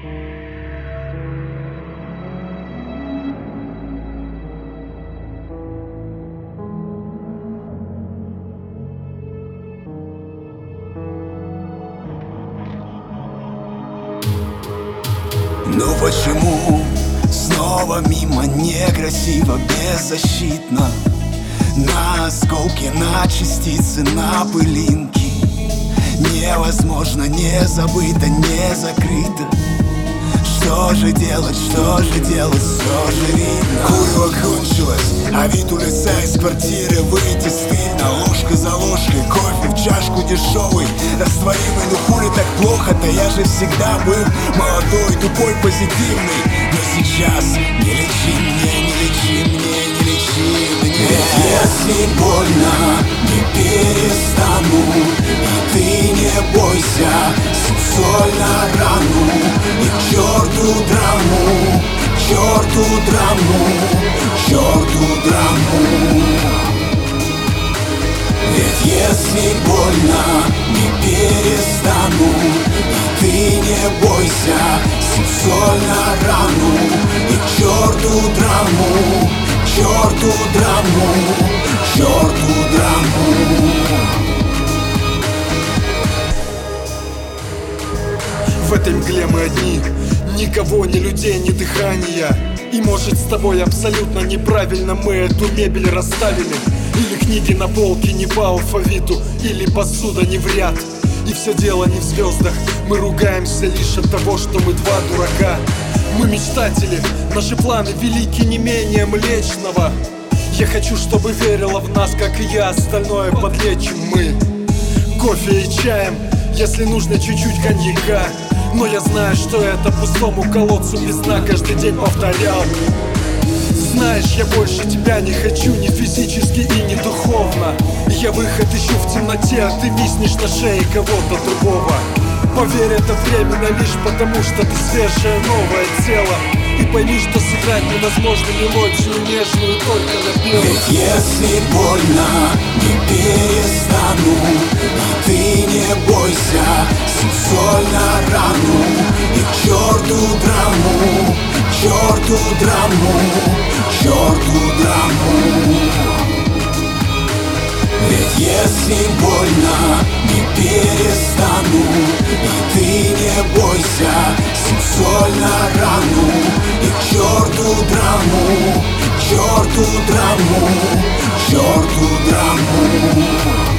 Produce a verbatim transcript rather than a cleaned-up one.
Ну почему снова мимо, некрасиво, беззащитно? На осколки, на частицы, на пылинки. Невозможно, не забыто, не закрыто. Что же делать, что же делать, все же видно. Курю кончилось, а вид у лица из квартиры выйти стыдно. Ложка за ложкой, кофе в чашку дешевый, растворимый, ну хули так плохо-то? Я же всегда был молодой, тупой, позитивный. Но сейчас не лечи мне, не лечи мне, не лечи мне. Если больно, не перестану. И ты не бойся, сексуально рану. И к черту драму, к черту драму, к черту драму. Ведь если больно, не перестану. И ты не бойся, сексуально рану. И к черту драму, к черту драму, к черту драму. В этой мгле мы одни, никого, ни людей, ни дыхания. И может с тобой абсолютно неправильно мы эту мебель расставили. Или книги на полке не по алфавиту, или посуда не в ряд. И все дело не в звездах, мы ругаемся лишь от того, что мы два дурака. Мы мечтатели, наши планы велики не менее Млечного. Я хочу, чтобы верила в нас, как и я, остальное подлечим мы кофе и чаем, если нужно чуть-чуть коньяка. Но я знаю, что это пустому колодцу без дна каждый день повторял. Знаешь, я больше тебя не хочу ни физически и ни духовно. Я выход ищу в темноте, а ты виснешь на шее кого-то другого. Поверь, это временно лишь потому, что ты свежее новое тело. И пойми, что сыграть невозможно мелодию нежную только напевом. Ведь если больно, не перестану. И ты не бойся, сексуально рану. И к черту драму, к черту драму, к черту драму. Ведь если больно, не перестану. И ты не бойся, сексуально рану. И к черту драму, к черту драму, к черту драму.